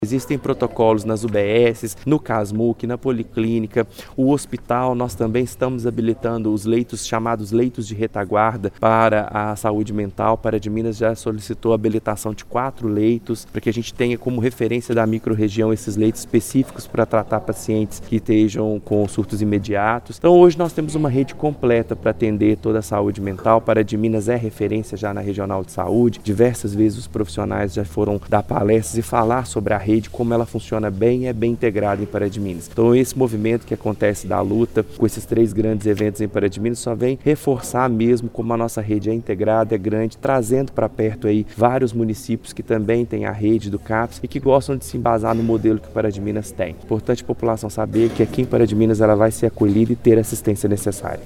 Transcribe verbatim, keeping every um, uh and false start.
Existem protocolos nas U B Ss, no CASMUC, na Policlínica, o hospital. Nós também estamos habilitando os leitos chamados leitos de retaguarda para a saúde mental. Paradiminas já solicitou a habilitação de quatro leitos para que a gente tenha como referência da microrregião esses leitos específicos para tratar pacientes que estejam com surtos imediatos. Então hoje nós temos uma rede completa para atender toda a saúde mental. Paradiminas é referência já na Regional de Saúde. Diversas vezes os profissionais já foram dar palestras e falar sobre a rede, como ela funciona bem e é bem integrada em Paradiminas. Então esse movimento que acontece da luta com esses três grandes eventos em Paradiminas só vem reforçar mesmo como a nossa rede é integrada, é grande, trazendo para perto aí vários municípios que também têm a rede do CAPS e que gostam de se embasar no modelo que Paradiminas tem. Importante a população saber que aqui em Paradiminas ela vai ser acolhida e ter a assistência necessária.